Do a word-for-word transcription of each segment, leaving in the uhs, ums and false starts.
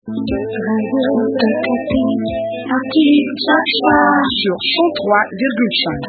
Sur cent trois virgule cinq.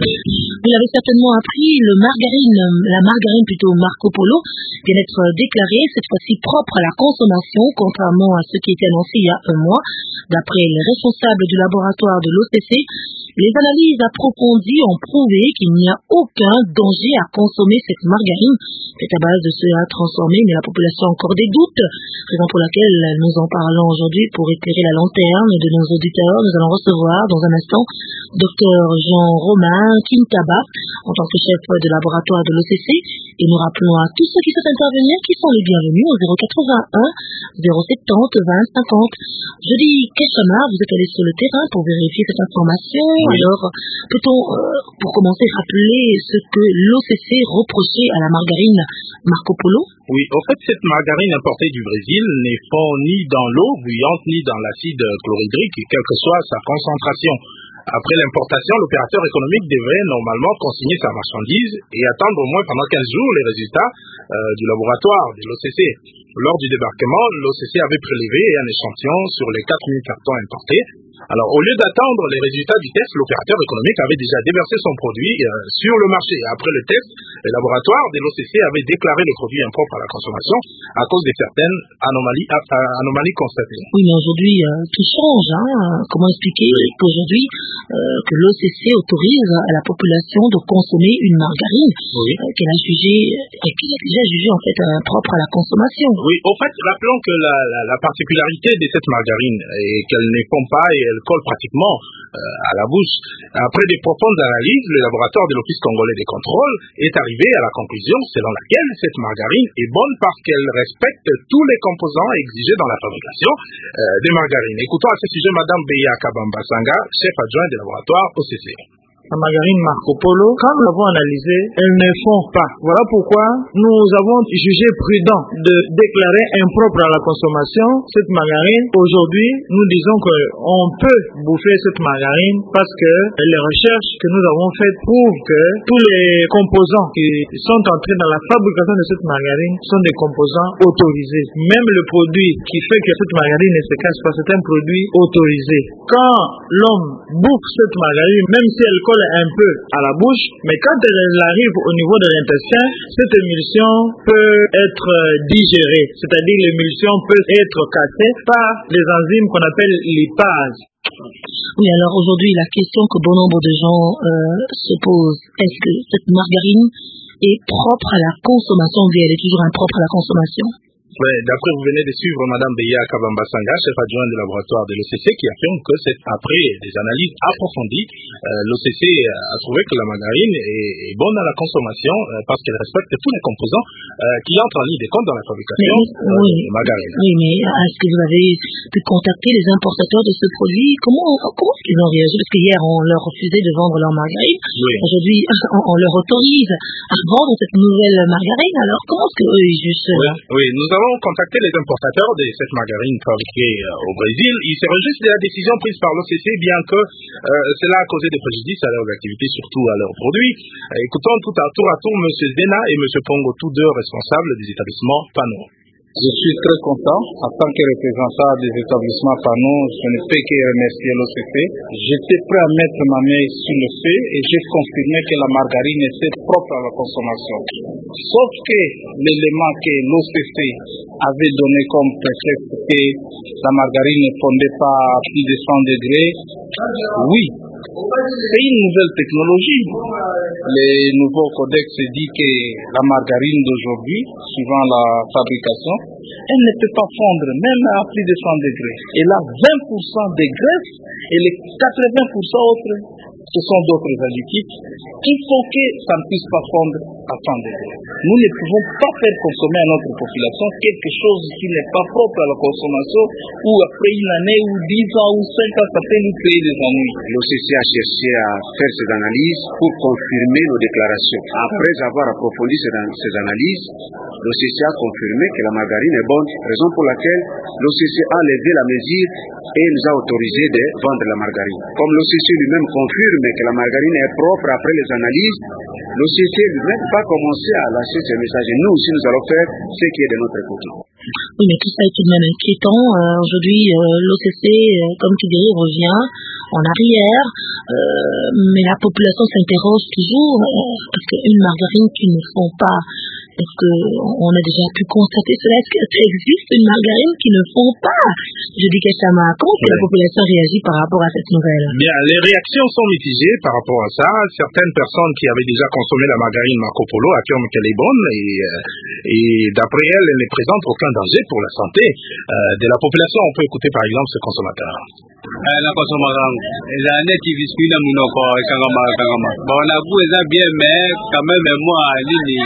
Vous l'avez certainement appris, le margarine, la margarine plutôt Marco Polo, vient d'être déclarée cette fois-ci propre à la consommation, contrairement à ce qui était annoncé il y a un mois. D'après les responsables du laboratoire de l'O C C, les analyses approfondies ont prouvé qu'il n'y a aucun danger à consommer cette margarine. C'est à base de cela transformé, mais la population a encore des doutes, raison pour laquelle nous en parlons aujourd'hui pour éclairer la lanterne de nos auditeurs. Nous allons recevoir dans un instant Docteur Jean-Romain Kintaba, en tant que chef de laboratoire de l'O C C, et nous rappelons à tous ceux qui souhaitent intervenir qu'ils sont les bienvenus au zéro quatre-vingt-un zéro soixante-dix vingt cinquante. Je dis Keshama, vous êtes allé sur le terrain pour vérifier cette information. Oui. Alors, peut-on, euh, pour commencer, rappeler ce que l'O C C reprochait à la margarine Marco Polo? Oui, au fait, cette margarine importée du Brésil n'est fond ni dans l'eau bouillante ni dans l'acide chlorhydrique, quelle que soit sa concentration. Après l'importation, l'opérateur économique devrait normalement consigner sa marchandise et attendre au moins pendant quinze jours les résultats euh, du laboratoire de l'O C C. Lors du débarquement, l'O C C avait prélevé un échantillon sur les quatre mille cartons importés. Alors, au lieu d'attendre les résultats du test, l'opérateur économique avait déjà déversé son produit euh, sur le marché. Après le test, le laboratoire de l'O C C avait déclaré le produit impropre à la consommation à cause de certaines anomalies, euh, anomalies constatées. Oui, mais aujourd'hui, euh, tout change. Hein. Comment expliquer qu'aujourd'hui, euh, que l'O C C autorise à la population de consommer une margarine oui. euh, qu'elle a jugée, et qu'elle a déjà jugée en fait impropre à la consommation? Oui, au fait, rappelons que la, la, la particularité de cette margarine est qu'elle ne fond pas et elle colle pratiquement euh, à la bouche. Après de profondes analyses, le laboratoire de l'Office congolais des contrôles est arrivé à la conclusion selon laquelle cette margarine est bonne parce qu'elle respecte tous les composants exigés dans la fabrication euh, des margarines. Écoutons à ce sujet Madame Beya Kabamba-Sanga, chef adjoint du laboratoire O C C. La margarine Marco Polo, quand nous l'avons analysée, elle ne fond pas. Voilà pourquoi nous avons jugé prudent de déclarer impropre à la consommation cette margarine. Aujourd'hui, nous disons qu'on peut bouffer cette margarine parce que les recherches que nous avons faites prouvent que tous les composants qui sont entrés dans la fabrication de cette margarine sont des composants autorisés. Même le produit qui fait que cette margarine ne se casse pas, c'est un produit autorisé. Quand l'homme bouffe cette margarine, même si elle colle un peu à la bouche, mais quand elle arrive au niveau de l'intestin, cette émulsion peut être digérée, c'est-à-dire l'émulsion peut être cassée par les enzymes qu'on appelle lipase. Oui, alors aujourd'hui, la question que bon nombre de gens euh, se posent, est-ce que cette margarine est propre à la consommation ou elle est toujours impropre à la consommation? Ouais, d'après, vous venez de suivre Madame Beya Kabamba-Sanga, chef adjoint du laboratoire de l'O C C, qui affirme que c'est après des analyses approfondies, euh, l'O C C a trouvé que la margarine est, est bonne à la consommation euh, parce qu'elle respecte tous les composants euh, qui entrent en ligne de compte dans la fabrication mais, euh, oui, de margarine. Oui, mais est-ce que vous avez pu contacter les importateurs de ce produit? Comment, comment est-ce qu'ils ont réagi? Parce qu'hier, on leur refusait de vendre leur margarine. Oui. Aujourd'hui, on, on leur autorise à vendre cette nouvelle margarine. Alors, comment est-ce qu'eux, ils jugent cela? Oui, oui, nous avons contacté les importateurs de cette margarine fabriquée euh, au Brésil. Ils se réjouissent de la décision prise par l'O C C, bien que euh, cela a causé des préjudices à leurs activités, surtout à leurs produits. Euh, écoutons tout à tour à tour M. Zena et M. Pongo, tous deux responsables des établissements Pano. Je suis très content. En tant que représentant des établissements Pano, je ne peux que remercier l'O C C. J'étais prêt à mettre ma main sur le feu et j'ai confirmé que la margarine était propre à la consommation. Sauf que l'élément que l'O C C avait donné comme prétexte que la margarine ne fondait pas à plus de cent degrés, oui, c'est une nouvelle technologie. Le nouveau codex dit que la margarine d'aujourd'hui, suivant la fabrication, elle ne peut pas fondre même à plus de cent degrés. Elle a vingt pour cent de graisse et les quatre-vingts pour cent autres, ce sont d'autres additifs qui font que ça ne puisse pas fondre à cent degrés. Nous ne pouvons pas faire consommer à notre population quelque chose qui n'est pas propre à la consommation ou après une année ou dix ans ou cinq ans, ça peut nous créer des ennuis. L'O C C a cherché à faire ces analyses pour confirmer nos déclarations. Après avoir approfondi ces, ces analyses, l'O C C a confirmé que la margarine est bonne, raison pour laquelle l'O C C a levé la mesure et nous a autorisé de vendre la margarine. Comme l'O C C lui-même confirme que la margarine est propre après les analyses, l'O C C lui-même va commencer à lâcher ces messages. Et nous aussi, nous allons faire ce qui est de notre côté. Oui, mais tout ça est tout de même inquiétant. Euh, aujourd'hui, euh, l'O C C, euh, comme tu dis, revient en arrière, euh, mais la population s'interroge toujours, euh, parce qu'une margarine qui ne font pas, est-ce qu'on a déjà pu constater cela? Est-ce que ça existe une margarine qui ne font pas? Je dis Kachama, comment est-ce que la population réagit par rapport à cette nouvelle? Bien, les réactions sont mitigées par rapport à ça. Certaines personnes qui avaient déjà consommé la margarine Marco Polo affirment qu'elle est bonne et, euh, et d'après elles, elle ne présente aucun danger pour la santé euh, de la population. On peut écouter par exemple ce consommateur. Na consommateur, les années qui biscuit na munoko kangama kangama. Bon, la goût est bien, mais quand même moi, lili,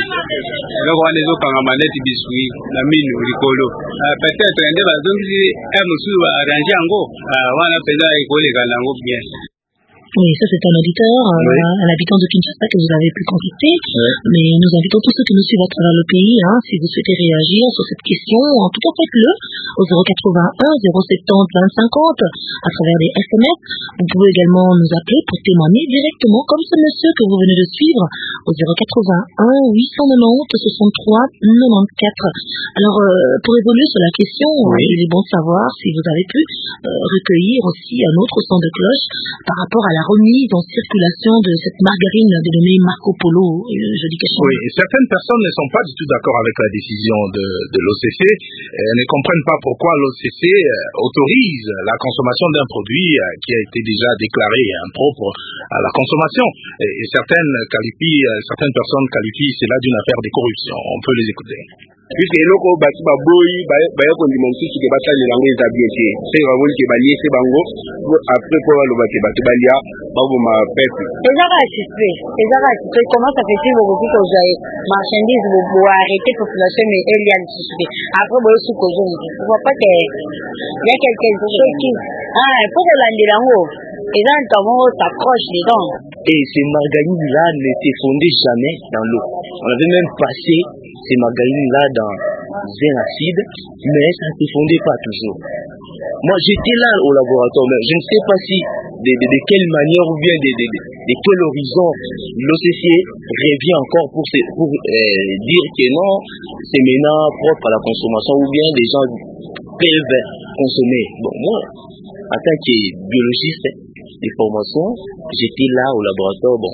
le roi des autres kangama net biscuit, la mine ricolo. Peut-être un des bazons qui est monsieur arrangé en go, wana pesa école galango bien. Oui, ça c'est un auditeur, oui. euh, un habitant de Kinshasa que vous avez pu contacter, oui. Mais nous invitons tous ceux qui nous suivent à travers le pays, hein, si vous souhaitez réagir sur cette question, en tout cas faites-le au zéro quatre-vingt-un zéro soixante-dix vingt cinquante à travers des S M S. Vous pouvez également nous appeler pour témoigner directement comme ce monsieur que vous venez de suivre au zéro quatre-vingt-un huit cent quatre-vingt-dix soixante-trois quatre-vingt-quatre. Alors euh, pour évoluer sur la question, oui. Il est bon de savoir si vous avez pu euh, recueillir aussi un autre son de cloche par rapport à la remise en circulation de cette margarine dénommée Marco Polo, je dis quelque chose. Oui, certaines personnes ne sont pas du tout d'accord avec la décision de, de l'O C C. Elles ne comprennent pas pourquoi l'O C C autorise la consommation d'un produit qui a été déjà déclaré impropre à la consommation. Et certaines qualifient, certaines personnes qualifient cela d'une affaire de corruption. On peut les écouter. Puisque loko bati baboyi baya kondima mosusu ke basalela yango eza bien te se baboni ke baliese bango après po baloba ke bato balia baboma peuple ezaka suspect ezaka suspect comment ça fait-il bokoki kozwa marchandise boarrêter population mais elia suspect après boyosu kozwa mosusu pourquoi pas que il y a quelqu'un qui ah pour kolandela yango eza ntango moko s'accroche dedans. Et ces margarines-là n'étaient fondées jamais dans l'eau. On avait même passé ces margarines-là dans un acide, mais ça ne se fondait pas toujours. Moi, j'étais là au laboratoire, mais je ne sais pas si, de, de, de quelle manière ou bien de, de, de, de quel horizon l'O C C revient encore pour, se, pour euh, dire que non, c'est maintenant propre à la consommation, ou bien les gens peuvent consommer. Bon, moi, en tant que biologiste de formation, j'étais là au laboratoire, bon,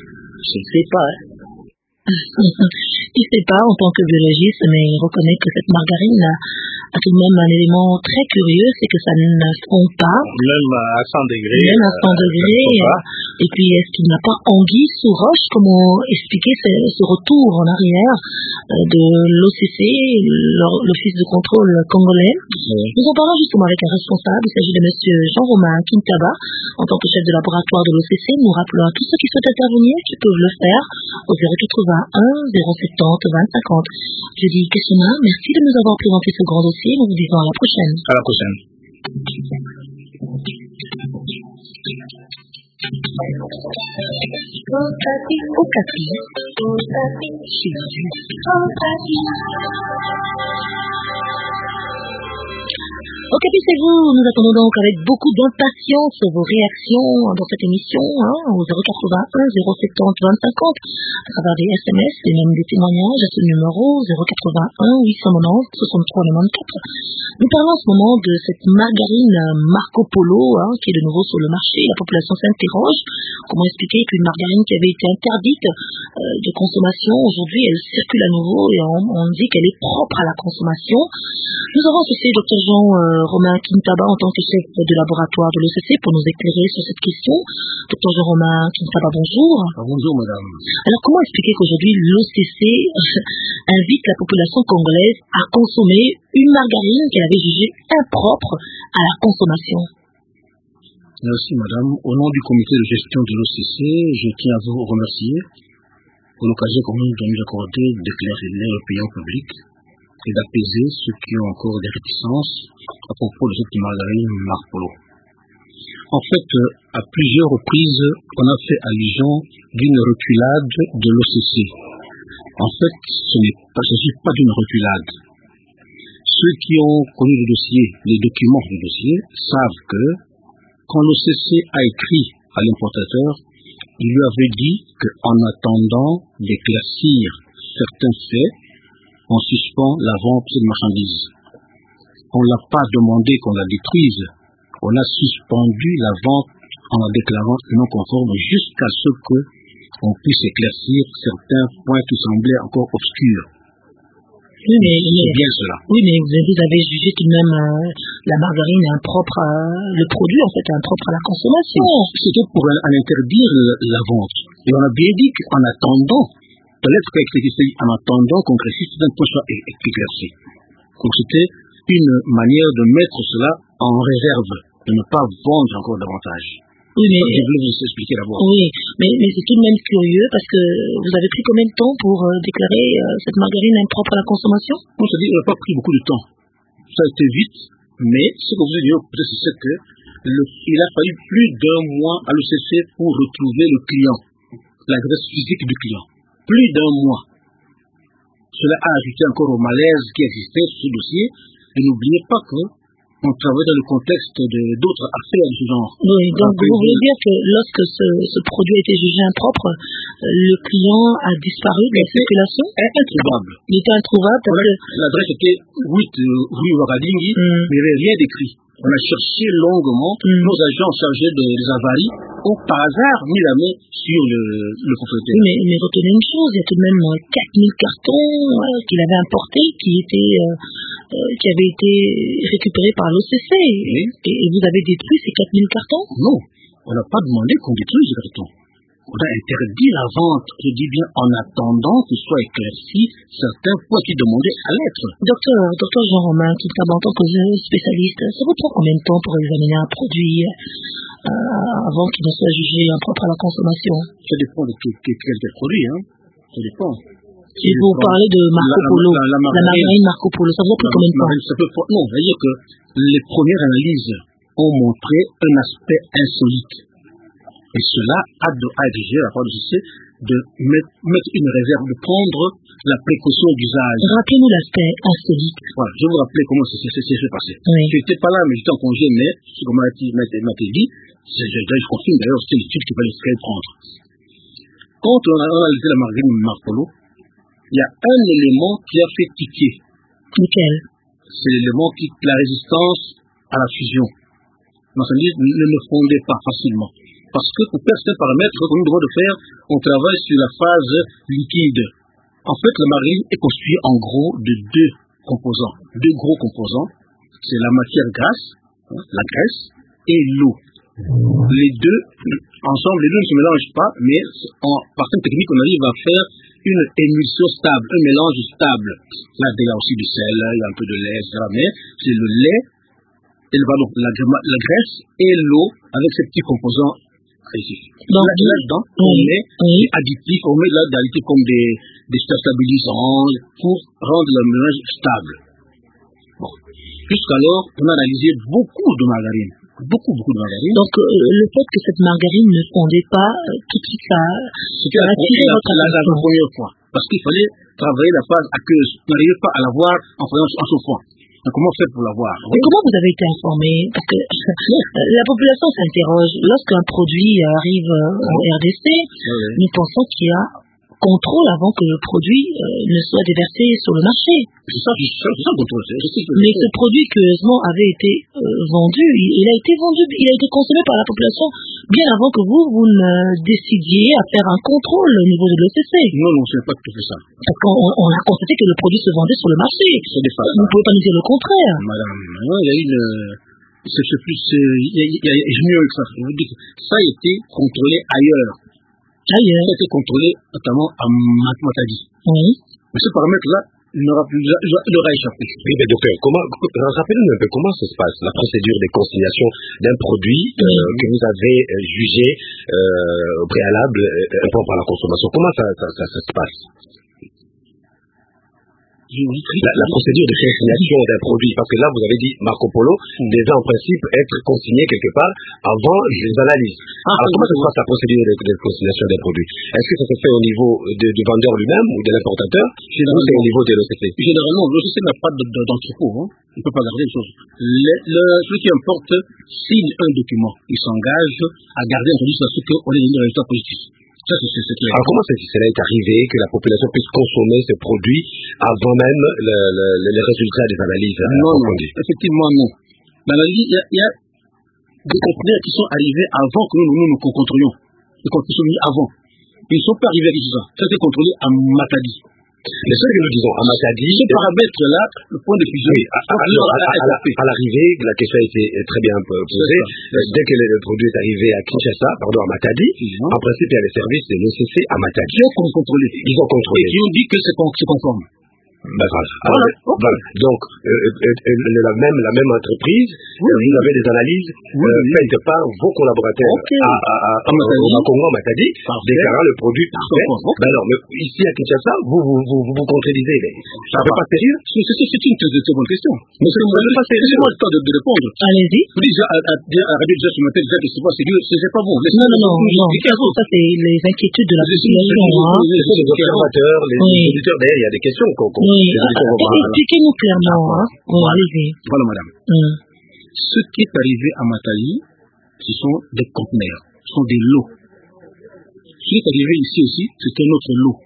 je ne sais pas, hein. Il ne sait pas en tant que biologiste, mais il reconnaît que cette margarine a, a tout de même un élément très curieux, c'est que ça ne fond pas. Même à cent degrés. Même à cent degrés. Et puis, est-ce qu'il n'y a pas anguille sous roche, comme on expliquait ce, ce retour en arrière de l'O C C, l'Office de contrôle congolais. Oui. Nous en parlons justement avec un responsable, il s'agit de monsieur Jean-Romain Kintaba, en tant que chef de laboratoire de l'O C C. Nous rappelons à tous ceux qui souhaitent intervenir qui peuvent le faire au zéro quatre-vingt-un zéro soixante-dix vingt cinquante. Je dis Keshima, merci de nous avoir présenté ce grand dossier. Nous vous disons à la prochaine. À la prochaine. Okapi, c'est vous. Nous attendons donc avec beaucoup d'impatience vos réactions dans cette émission, hein, au zéro quatre-vingt-un zéro soixante-dix vingt cinquante, à travers des S M S et même des témoignages à ce numéro zéro quatre-vingt-un huit cent quatre-vingt-dix soixante-trois quatre-vingt-quatre. Nous parlons en ce moment de cette margarine Marco Polo, hein, qui est de nouveau sur le marché. La population s'interroge. Comment expliquer qu'une margarine qui avait été interdite euh, de consommation, aujourd'hui elle circule à nouveau et on, on dit qu'elle est propre à la consommation. Nous avons associé docteur Jean euh, Romain Kintaba en tant que chef de laboratoire de l'O C C pour nous éclairer sur cette question. docteur Jean Romain Kintaba, bonjour. Bonjour madame. Alors comment expliquer qu'aujourd'hui l'O C C invite la population congolaise à consommer une margarine qu'elle avait jugée impropre à la consommation? Merci madame. Au nom du comité de gestion de l'O C C, je tiens à vous remercier pour l'occasion que vous nous accordez d'éclairer l'opinion publique et d'apaiser ceux qui ont encore des réticences à propos de cette margarine Marco Polo. En fait, à plusieurs reprises, on a fait allusion d'une reculade de l'O C C. En fait, ce n'est pas, ce n'est pas d'une reculade. Ceux qui ont connu le dossier, les documents du dossier, savent que quand l'O C C a écrit à l'importateur, il lui avait dit qu'en attendant d'éclaircir certains faits, on suspend la vente de marchandises. on ne l'a pas demandé qu'on la détruise. On a suspendu la vente en la déclarant non conforme jusqu'à ce qu'on puisse éclaircir certains points qui semblaient encore obscurs. Oui, mais, c'est bien cela. Oui, mais vous avez jugé tout de même euh, la margarine est impropre à, le produit en fait est impropre à la consommation. C'était pour en, en interdire la vente. Et on a bien dit qu'en attendant, de l'être écrit en attendant qu'on réussisse d'un point soit éclairci. Donc c'était une manière de mettre cela en réserve, de ne pas vendre encore davantage. Oui, mais je voulais vous expliquer d'abord. Oui, mais, mais c'est tout de même curieux parce que vous avez pris combien de temps pour euh, déclarer euh, cette margarine impropre à la consommation? On se dit, on n'a pas pris beaucoup de temps. Ça a été vite, mais ce que vous avez dit, c'est que le, il a fallu plus d'un mois à l'O C C pour retrouver le client, l'adresse physique du client. Plus d'un mois. Cela a ajouté encore au malaise qui existait sur ce dossier. Et n'oubliez pas que on travaille dans le contexte d'autres affaires de ce genre. Oui, donc Après, vous voulez dire que lorsque ce, ce produit a été jugé impropre, le client a disparu de la circulation? Introuvable. Il était introuvable parce que... L'adresse était huit rue Ouagadingui, mm. mais il n'y avait rien d'écrit. On a cherché longuement, mm. nos agents chargés de, des avaries ont par hasard mis la main sur le, le propriétaire. Oui, mais, mais retenez une chose, il y a tout de même quatre mille cartons euh, qu'il avait importés qui étaient... Euh, Euh, qui avait été récupéré par l'O C C. Oui. Et, et vous avez détruit ces quatre mille cartons? Non, on n'a pas demandé qu'on détruise les cartons. On a interdit la vente, je dis bien en attendant que soit éclairci certains points qui demandaient à l'être. Docteur, docteur Jean-Romain, qui est en tant que spécialiste, ça vous prend combien de temps pour examiner un produit euh, avant qu'il ne soit jugé impropre à la consommation? Ça dépend de quel, quel, quel produit, hein. Ça dépend. Et vous parlez de Marco Polo, la, la, la, margarine, la margarine Marco Polo, ça vous a pris combien de temps? Ça peut, non, c'est-à-dire que les premières analyses ont montré un aspect insolite. Et cela a, de, a exigé, à la part du C C, de mettre, mettre une réserve, de prendre la précaution d'usage. Rappelez-nous l'aspect insolite. Voilà, je vais vous rappeler comment ça s'est passé. Oui. Je n'étais pas là, mais j'étais en congé, mais ce qu'on m'a dit, je, je confirme d'ailleurs, c'était l'étude qu'il fallait prendre. Quand on a analysé la margarine Marco Polo, il y a un élément qui a fait tiquer. Lequel? C'est l'élément qui la résistance à la fusion. Donc, ça veut dire ne le fondait pas facilement. Parce que pour faire certains paramètres qu'on nous demande de faire, on travaille sur la phase liquide. En fait, la margarine est constituée en gros de deux composants. Deux gros composants. C'est la matière grasse, hein, la graisse, et l'eau. Les deux, ensemble, les deux ne se mélangent pas, mais en, par cette technique, on arrive à faire une émulsion stable, un mélange stable. Là, il y a aussi du sel, il y a un peu de lait, et cetera. Mais c'est le lait, et, pardon, la, la graisse et l'eau avec ces petits composants ici. Donc, là, là-dedans, oui, on met oui. des additifs, on met là des additifs comme des, des stabilisants pour rendre le mélange stable. Bon. Jusqu'alors, on a analysé beaucoup de margarine. Beaucoup, beaucoup de margarine. Donc, euh, le fait que cette margarine ne fondait pas, euh, tout de suite, ça a attiré votre attention. La première fois. Parce qu'il fallait travailler la phase aqueuse. On n'arrivait pas à la voir en faisant en chauffant. Donc, comment faire pour la voir? Et comment vous avez été informé? Parce que la population s'interroge. Lorsqu'un produit arrive au R D C, oui. nous pensons qu'il y a contrôle avant que le produit euh, ne soit déversé sur le marché. C'est ça, c'est ça le contrôle. Mais ce produit, curieusement, avait été euh, vendu, il, il a été vendu, il a été consommé par la population bien avant que vous, vous ne décidiez à faire un contrôle au niveau de l'O C C. Non, non, ce n'est pas tout à fait ça. Parce qu'on on a constaté que le produit se vendait sur le marché. C'est des faits. Vous ne pouvez pas nous dire le contraire. Madame, non, il y a une... C'est plus... Il y a, il y a, il y a mieux que ça. Je vous dis que ça a été contrôlé ailleurs. Ailleurs. Ça a été contrôlé notamment à Matadi. Oui. Mais ce paramètre-là, il n'aura échappé. Oui, mais docteur, comment, rappelez-nous un peu comment ça se passe, la procédure de consignation d'un produit euh, oui. que vous avez euh, jugé euh, au préalable euh, impropre à la consommation. Comment ça, ça, ça, ça se passe? La, la procédure de consignation d'un produit, parce que là vous avez dit Marco Polo mmh. devait en principe être consigné quelque part avant les analyses. Ah, alors comment ça se passe la procédure de, de consignation d'un produit? Est-ce que ça se fait au niveau de, du vendeur lui-même ou de l'importateur, ou c'est au niveau de l'O C C? Généralement, l'O C C n'a pas d'entrepôt, hein. Il ne peut pas garder les choses. Le, le, celui qui importe signe un document, il s'engage à garder un produit jusqu'à ce qu'on ait un résultat positif. Ça, c'est, c'est clair. Alors, comment cela est arrivé que la population puisse consommer ces produits avant même le, le, les résultats des analyses? Non, non, effectivement, non. Dans la vie, il y a, il y a des conteneurs qui sont arrivés avant que nous, nous, nous contrôlions. Ils sont consommés avant. Ils ne sont pas arrivés à Kinshasa. Ça a été contrôlé à Matadi. Mais ce que nous disons, à Matadi, ce paramètre-là, le point de fusion. Oui, à, à, à, à, à l'arrivée, la question a été très bien posée. Dès que le produit est arrivé à Kinshasa, pardon, à Matadi, mmh. en principe, il y a les services de l'O C C à Matadi. Ils ont contrôlé. Ils ont contrôlé. Et qui ont dit que c'est conforme. Ben voilà. Alors, voilà. voilà. Donc, euh, euh, euh, la, même, la même entreprise, oui, euh, vous avez des analyses oui, euh, oui. faites par vos collaborateurs okay. à, à, à, à, au Congo, Matadi, déclarant le produit parfait. Okay. Ben alors, mais ici à Kinshasa, vous vous, vous, vous, vous contredisez. Ça ne peut pas sérieux? C'est, c'est, c'est une très, très bonne question. Mais c'est, c'est pas sérieux. Laissez-moi le temps de, de répondre. Allez-y. Vous dites, à, à, à Radio déjà ce matin, déjà que c'est pas sérieux, c'est pas bon. Non, non, non, non. Ça, c'est les inquiétudes de la population. Les observateurs, les auditeurs, d'ailleurs, il y a des questions qu'on expliquez-nous clairement. Hein. Bon, allez-y. Voilà, madame. Hum. Ce qui est arrivé à Matadi, ce sont des conteneurs, ce sont des lots. Ce qui est arrivé ici aussi, c'est un autre lot.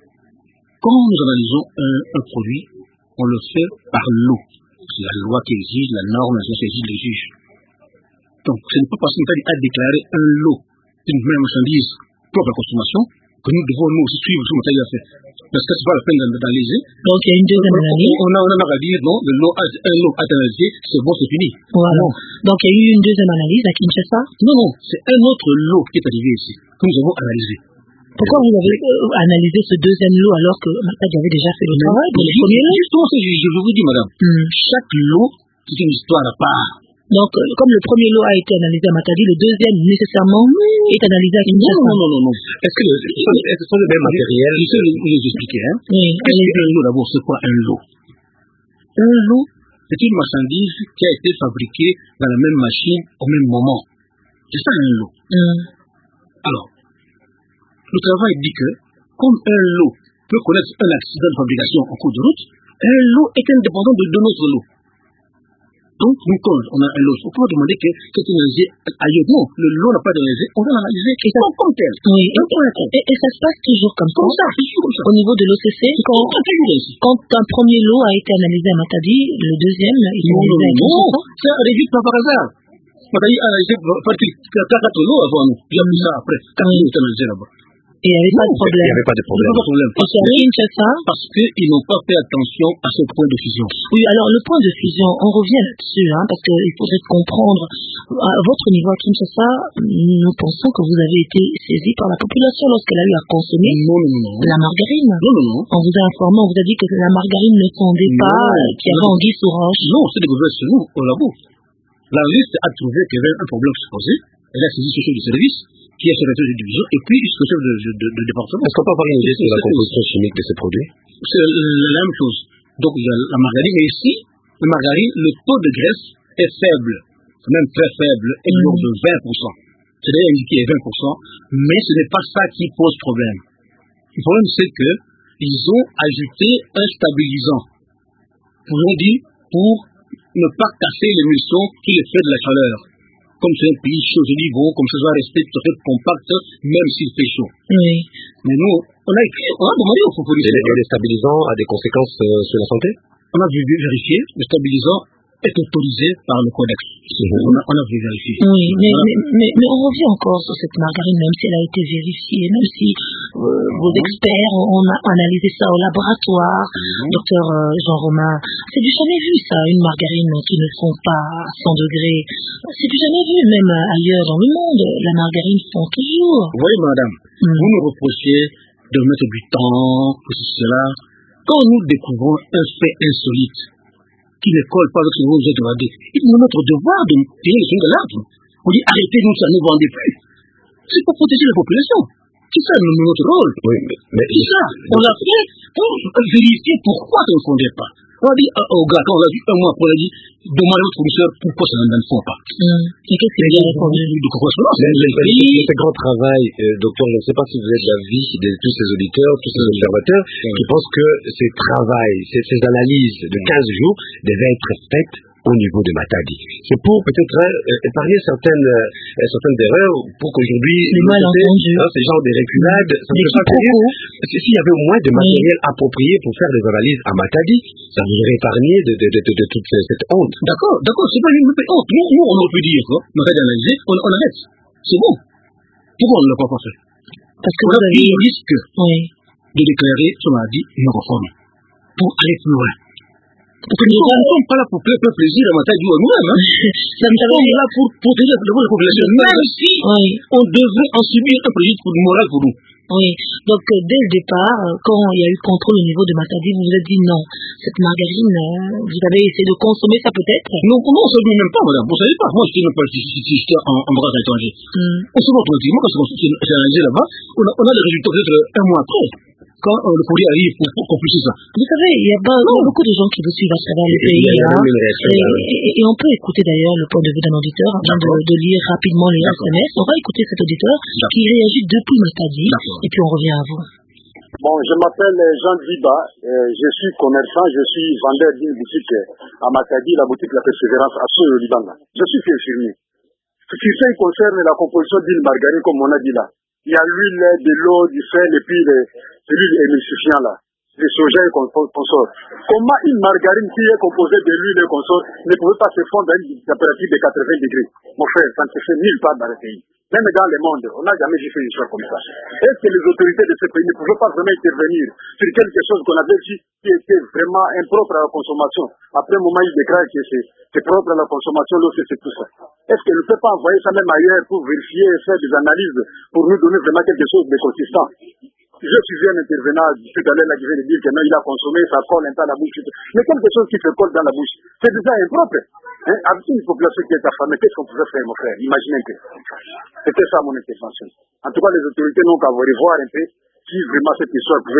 Quand nous analysons un, un produit, on le fait par lot. C'est la loi qui exige, la norme, qui exige le juge. Donc, ce n'est pas parce que Matadi a déclaré un lot d'une même marchandise pour la consommation que nous devons nous aussi suivre ce que Matadi a fait. Parce que c'est pas la peine d'analyser. Donc il y a une deuxième analyse. On a, on a à dire, non, le lot, un lot à analyser, c'est bon, c'est fini. Voilà. Non. Donc il y a eu une deuxième analyse à Kinshasa. Non, non, c'est un autre lot qui est arrivé ici, que nous avons analysé. Pourquoi vous avez euh, analysé ce deuxième lot alors que Matadi avait déjà fait le travail pour le premier lot? Justement, je, je vous dis, madame, hmm. chaque lot, c'est une histoire à part. Donc, euh, comme le premier lot a été analysé à Matadi, le deuxième, nécessairement, est analysé à Kinshasa. Non, non, non, non. Est-ce que le, est-ce que c'est le même matériel? Je sais vous expliquer, hein. Oui. Qu'est-ce qu'un lot d'abord? C'est quoi un lot? Un lot, c'est une marchandise qui a été fabriquée dans la même machine au même moment. C'est ça un lot. Mm. Alors, le travail dit que, comme un lot peut connaître un accident de fabrication en cours de route, un lot est indépendant de deux autres lots. Donc, nous, quand on a un lot, on peut demander que c'est analysé ailleurs. Non, le lot n'a pas d'analysé, on va l'analyser comme, comme tel. Oui, et, et ça se passe toujours comme, comme ça. ça. Toujours comme ça. Au niveau de l'O C C, quand, quand un premier lot a été analysé à Matadi, le deuxième, il est analysé à Kinshasa. Non, ça arrive pas par hasard. Matadi a analysé quatre lots avant nous. Il y a mis ça après. Quatre lots est analysé là-bas. Et il n'y avait pas de problème. Il n'y avait pas de problème. Pas de problème. Parce qu'à Kinshasa, parce qu'ils n'ont pas fait attention à ce point de fusion. Oui, alors le point de fusion, on revient là-dessus, hein, parce qu'il faudrait comprendre. À votre niveau à Kinshasa, nous pensons que vous avez été saisi par la population lorsqu'elle a eu à consommer non, non, non. la margarine. Non, non, non. On vous a informé, on vous a dit que la margarine ne fondait non, pas, qu'il y avait anguille sous roche. Non, c'est des mauvaises chez nous, au labo. La liste a trouvé qu'il y avait un problème supposé. Elle a saisi ce chef de service, qui est secrétaire de division, et puis le chef de, de, de, de département. Est-ce qu'on peut avoir une idée sur la composition chimique de ces produits? C'est la même chose. Donc il y a la margarine, mais ici, la margarine, le taux de graisse est faible, c'est même très faible, est de l'ordre de vingt pour cent. C'est d'ailleurs indiqué vingt pour cent, mais ce n'est pas ça qui pose problème. Le problème, c'est que ils ont ajouté un stabilisant. Nous avons dit pour ne pas casser l'émulsion qui est fait de la chaleur. Comme c'est un pays chaud, je dis bon, comme ça doit rester tout à fait compact, même s'il fait chaud. Oui. Mais nous, on a écrit, on a demandé aux fournisseurs. Et les stabilisants a des conséquences euh, sur la santé? On a vu vérifier, le stabilisant est autorisé par le codex. Mmh. On, a, on a vu vérifier. Oui, mais, mais, mais, mais on revient encore sur cette margarine, même si elle a été vérifiée, même si euh, vos experts ont analysé ça au laboratoire, mmh. docteur euh, Jean-Romain. C'est du jamais vu, ça, une margarine qui ne fond pas à cent degrés. C'est du jamais vu, même ailleurs dans le monde. La margarine fond toujours. Vous voyez, madame, mmh. vous nous reprochez de mettre du temps, que cela. Quand nous découvrons un fait insolite, qui ne colle pas avec ce que vous êtes demandé, il est notre devoir de tirer le signe de l'arbre. On dit arrêtez, nous, ça ne vendez plus. C'est pour protéger la population. C'est ça notre rôle. Oui, mais, mais c'est ça. On l'a fait pour vérifier pourquoi ça ne fondait pas. On a dit au gars, quand on l'a dit un mois après, on a dit demandez à votre fournisseur pourquoi ça ne fond pas. Mmh. Et qu'est-ce qu'il y a répondu? De correspondance. Ce grand travail, euh, docteur, je ne sais pas si vous êtes l'avis de tous ces auditeurs, tous ces observateurs, mmh. qui pensent que ces travails, ces, ces analyses de quinze jours devaient être faites au niveau de Matadi. C'est pour peut-être euh, épargner certaines, euh, certaines erreurs pour qu'aujourd'hui, les malentendus, hein, ces genres de reculades, ça ne serait pas terrible. Parce que s'il y avait au moins des matériels oui. appropriés pour faire des analyses à Matadi, ça nous aurait épargné de, de, de, de, de toute cette honte. D'accord, d'accord, c'est pas une honte. Nous, nous, on aurait pu dire, quoi, on aurait analysé, on, on arrête. C'est bon. Pourquoi on ne l'a pas fait? Parce que on vous a avez... pris le risque oui. de déclarer ce mardi une réforme pour aller plus loin. Parce que nous ça... ne sommes pas là pour faire plaisir à Matadi ou à nous-mêmes. Hein. Nous sommes là pour protéger la population. Même si oui. on devait en subir un préjudice moral pour nous. Oui, donc euh, dès le départ, euh, quand il y a eu contrôle au niveau de Matadi, vous vous êtes dit non, cette margarine, euh, vous avez essayé de consommer ça peut-être? Non, non, on ne savait même pas, madame, vous ne savez pas, moi je n'étais même pas j'étais en, en bras étranger. Mm. On se montre effectivement, quand c'est analysé là-bas, on a, on a les résultats peut-être un mois après, quand euh, le courrier arrive pour, pour qu'on puisse ça. Vous savez, il y a pas, beaucoup de gens qui vous suivent à travers le pays, hein, et, et, et on peut écouter d'ailleurs le point de vue d'un auditeur, avant de, de lire rapidement les S M S. On va écouter cet auditeur qui réagit depuis Matadi, et puis on revient à vous. Bon, je m'appelle Jean Diba, euh, je suis commerçant, je suis vendeur d'une boutique à Matadi, la boutique La Persévérance à Soyo, au Liban. Je suis infirmier. Ce qui concerne la composition d'une margarine, comme on a dit là, il y a l'huile, de l'eau, du sel et puis les, l'huile émulsifiant là, les soja et consorts. Comment une margarine qui est composée de l'huile et consorts ne pouvait pas se fondre à une température de quatre-vingts degrés? Mon frère, ça ne se fait nulle part dans le pays. Même dans le monde, on n'a jamais vu une histoire comme ça. Est-ce que les autorités de ce pays ne pouvaient pas vraiment intervenir sur quelque chose qu'on avait vu qui était vraiment impropre à la consommation? Après un moment, ils déclarent que c'est, c'est propre à la consommation, l'eau, c'est tout ça. Est-ce qu'elle ne peut pas envoyer ça même ailleurs pour vérifier et faire des analyses pour nous donner vraiment quelque chose de consistant? Je suis un intervenant tout à l'heure là qui vient de dire que non, il a consommé, ça colle un peu à la bouche. Mais quelque chose qui se colle dans la bouche, c'est déjà impropre. Hein? Avec une population qui est affamée, qu'est-ce qu'on pouvait faire, mon frère? Imaginez que. C'était ça mon intervention. En tout cas, les autorités n'ont qu'à revoir un peu si vraiment cette histoire pouvait